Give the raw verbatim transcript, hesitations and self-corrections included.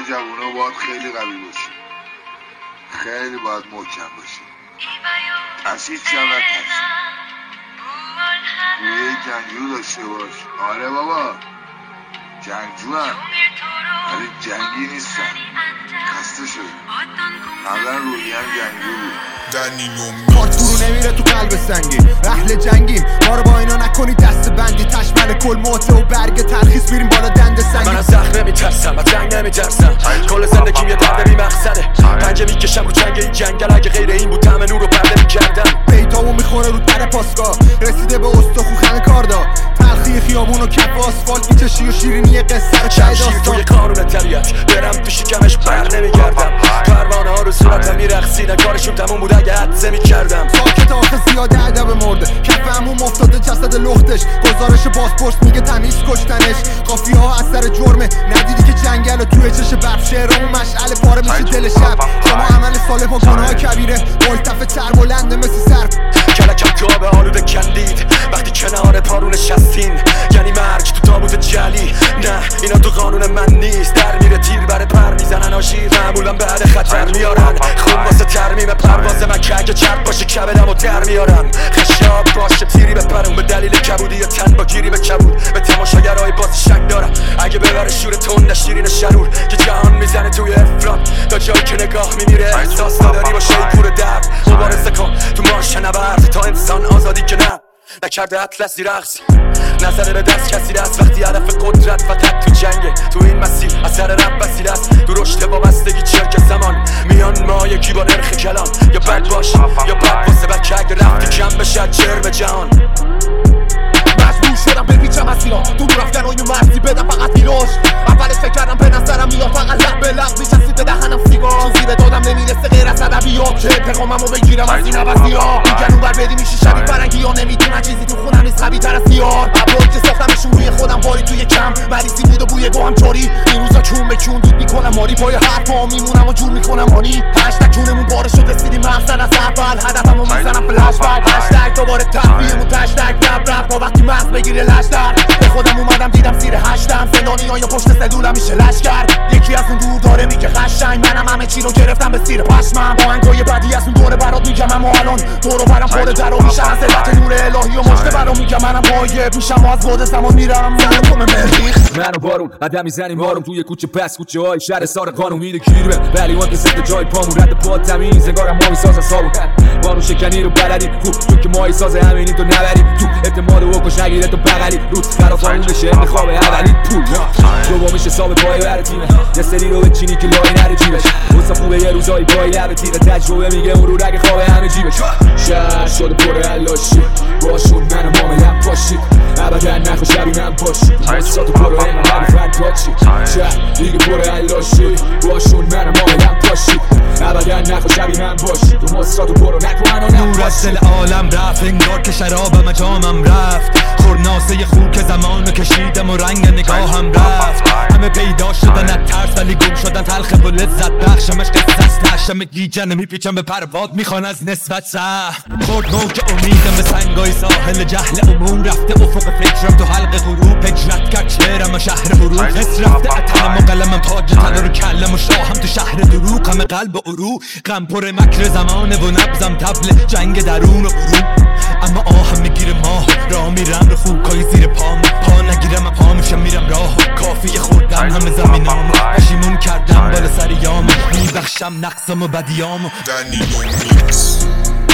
جوونا باید خیلی قوی باشی، خیلی باید محکم باشی، از هیچ جا نترسی، روی جنگجو داشته باش. آره بابا جنگجو هم ولی جنگی نیستن، خسته شده قبلا روی هم جنگجو بود. کارت فرو نمیره تو قلب سنگی، اهل جنگیم ما رو با اینا نکنی دست بندی، تشمل کل موته و برگ ترخیص میریم بالا دند سنگی. من از زخم نمیترسم، از جنگ نمیترسم، کل زندگیم یه درد بی مقصده، پنجه میکشم رو جنگ این جنگل، اگه غیر این بود طعم نور رو پرده میکردم. بیتامو میخوره رو در پاسگاه، رسیده به استخون خمه کاردا، تلخی خیابون و کف آسفالت میچشی و شیرینی قصه رو چای داستان. توی قانون طبیعت برم تو شکمش بر نمیگردم، پروانه ها رو صورتم میرقصیدن، کارشون تموم بود اگه حدسه میکردم. ساکت آخه زیاده ادب مرده، کف عموم افتاده جسد لختش، گزارش بازپرس میگه تمیز کشتنش، قافیه ها از سر جرمه، ندیدی که جنگل توی چش برف، شعرامون مشعل پاره میشه دل شب، شما عمل صالح و گناه کبیره، ملتف تر بلنده مثل سر کلکم تو آب آلوده کندید وقتی کنار پارو نشستین، یعنی مرگ تو تابوت جلی. نه اینا تو قانون من نیست، در میره تیر بره پر میزنن آشیر، معمولا بعد خطر میارن خون واسه ترمیم پرواز من که اگه چرب باشه کبدمو در میارم، خشاب باشه تیری بپرم به دلیل کبودی یا تن با گیری به کبود، به تماشاگرهای باز شک دارم اگه ببره شور تند شیرین شرور که جهان میزنه توی افراد، تا جایی که نگاه میمیره احساس نداری با شیپور درد، مبارزه کن تو مارش نبرد تا انسان آزادی که نه نکرده اطلسی رقصی، نزده به دست کسی دست وقتی هدف قدرت فقط تو جنگه، تو این مسیر اثر رب وسیله است، تو رشد وابستگی چرک زمان میان ما یکی با نرخ کلام، یا بد باش یا بد واسه بلکه اگه رفتی کم بشه جرم جهان. مجبور شدم بپیچم از اینا، تو رفتن و یه مرزی بدم فقط بیروش، اولش فکر کردم به نظرم میاد فقط لب به لب میچسید به دهنم سیگار، چیزی به دادم نمیرسه غیر از ادبیات که انتقاممو بگیرم از این عوضی ها، میگن اون بر بدی میشی شبیه فرنگی ها، نمیدونن چیزی تو خونم نیست قوی تر از دیار، ابرایی که ساختمشون روی خودم باری توی کم مریضی بود و بوی گوهم چاری، این روزا چون به چون دود میکنم ماری، پای حرفا میمونم و جور میکنم هانی، هشتگ چونمون بارش شد رسیدیم مقصد از اول، هدفمو میزنم فلش بک، هشتگ دوباره تحویلمون تشتگ رب رب تا وقتی مغز بگیره لشتر، به خودم اومدم دیدم زیر هشتم زندانی ها یا پشت سدولم میشه لشکر، یکی از اون دور داره میگه قشنگ، منم همه چی رو گرفتم به سیر پشمم، با انگای بدی از اون دوره برات میگم اما الان دورو برم پر در و میشم از علت نور الهی و مجده برام میگم منم غایب میشم و از بعد زمان میرم زنم مریخ. من و بارون قدم میزنیم بارون توی کوچه پس کوچه های شهر سار قانون میره گیر به ولی اون که زده جای پامون رد پا تمیز انگارم ما میسازن صابون، بارون شکنی رو بلدیم خوب تو که ماهی ساز همینی تو نبریم تو اعتماد و کش نگیره تو بغلی رود خراب اون بشه انتخاب اولی پول دوم میشه حساب پای بر تیمه، یه سری رو به چینی که لای نره جیبش، واسه خوبه یه روزایی پای لب تیغه، تجربه میگه اون رو رگ خواب همه جیبش، شهر شده پر علاشی باشون منم ماملم پاشید ابدا نخو شبیه من باشید مستاتو برو این من فرد پاچی، شهر دیگه پر علاشی باشون منم ماملم پاشید ابدا نخو شبیه من باشید تو مستاتو برو نکو منو نور از دل عالم رفت انگار که شرابم جامم رفت، خورناسه خوب که زمانو کشیدم و رنگ نگاهم رفت، همه پیدا شدن از ترس ولی گم شدن تلخ و لذت بخشمش قصه است، نشم گیجن میپیچم به پرواد میخوان از نسبت سه خورد نوک امیدم به سنگای ساحل جهل عموم رفته افق فکرم تو حلق غروب، هجرت کرد شعرم و شهر حروف، حس رفته اتنم و قلمم تاج تن رو کلم و شاهم تو شهر دروغ، همه قلب و عروق غم پر مکر زمانه و نبزم تبل جنگ درون و برون، اما آهم میگیره ماه راه میرم رو خوکای زیر پام، پا نگیرم پا میشم میرم راه کافی خوردم همه زمینامو، پشیمون کردم بالا سریامو، میبخشم نقصم و بدیامو.